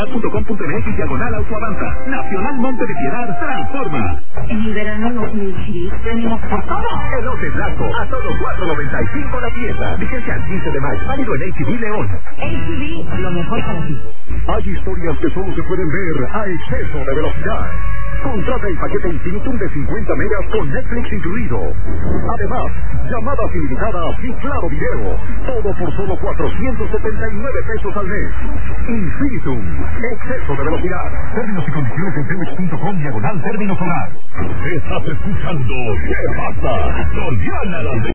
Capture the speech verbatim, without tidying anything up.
punto com punto mx diagonal autoavanza. Nacional Monte de Piedad transforma. En el verano los Milchis tenemos por todo. Elote blanco a solo cuatro noventa y cinco la pieza. Vigencia al quince de mayo. Válido en H D León. H D, lo mejor para ti. Hay historias que solo se pueden ver a exceso de velocidad. Contrata el paquete Infinitum de cincuenta megas con Netflix incluido. Además, llamadas ilimitadas y claro video. Todo por solo cuatrocientos setenta y nueve pesos al mes. Infinitum. Exceso de velocidad. Términos y condiciones en telmex punto com diagonal término solar. Estás escuchando ¿Qué pasa? Soriana la